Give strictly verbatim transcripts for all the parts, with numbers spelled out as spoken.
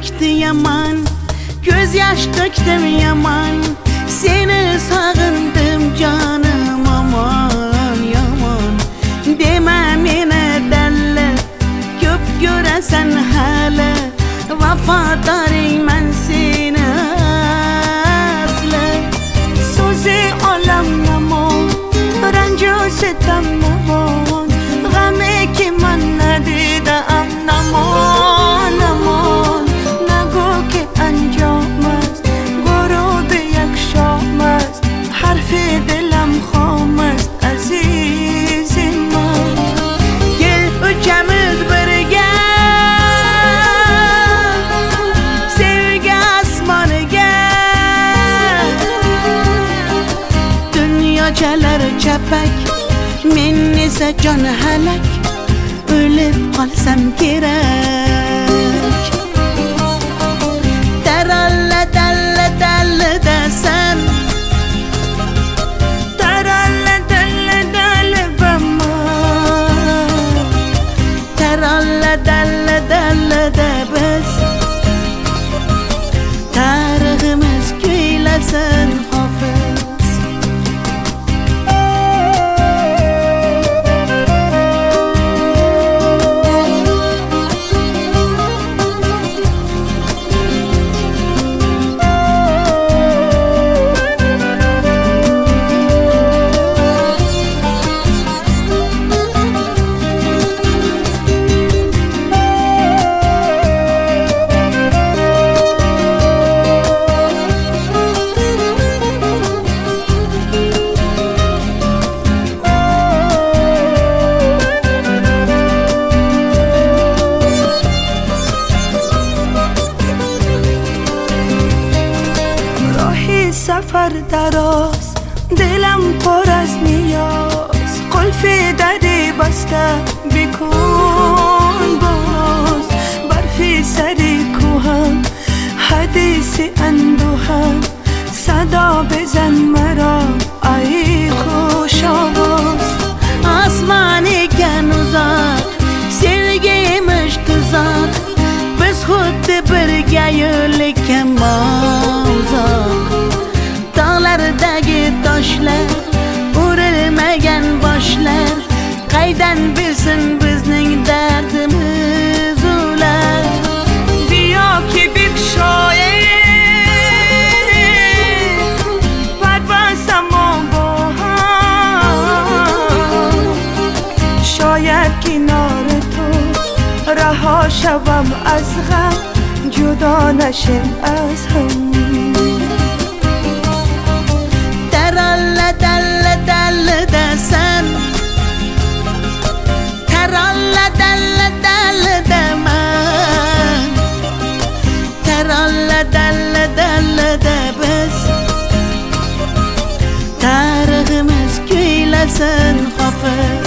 döktü yaman, gözyaş döktüm yaman. Seni sağındım canım aman yaman. Deme mene delle, köp göresen hele. Vafadar men seni aslı. Sozi alam naman, rancu sitam naman. Gami ki man nadidam naman naman. Nago ki anjam است غروب یک شام است حرف دلم خام است عزیز من. Gel üçümüz birge sevgi asmanıga. Dünyacalar çapak, men ise can halak. Ölüp kalsam gerek. Teralle dalle dalle desem, Teralle dalle dalle bama, teralle dalle dalle de biz. Tarihimiz kuylesin hafız. سفر دراز دلم پر از نیاز. قلف دری بسته بکن باز. برفی سری کوهم حدیث اندوهم. صدا بزن مرا ای خوش آواز. Asmanı gen uzak, sevgiymiş tuzak. Biz xuddi birga yo'lga uzak. Dağlardagi toshlar, urilmagan boshlar. Qaydan bilsin bizning dardimiz ular. بیا که بگشایه پروازم با هم. شاید کنار تو رها شوم از غم. جدا نشیم از هم. Teralle dalle dalle desem, teralle dalle dalle demem. Teralle dalle dalle de biz. Tarihimiz kuylesin hafız.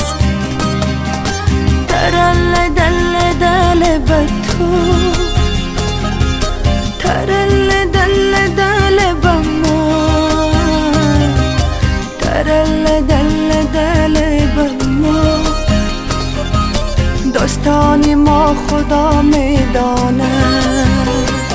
Teralle dalle dalle batu, teralle dalle dalle bama, teralle dalle dalle bama. داستان ما خدا میداند.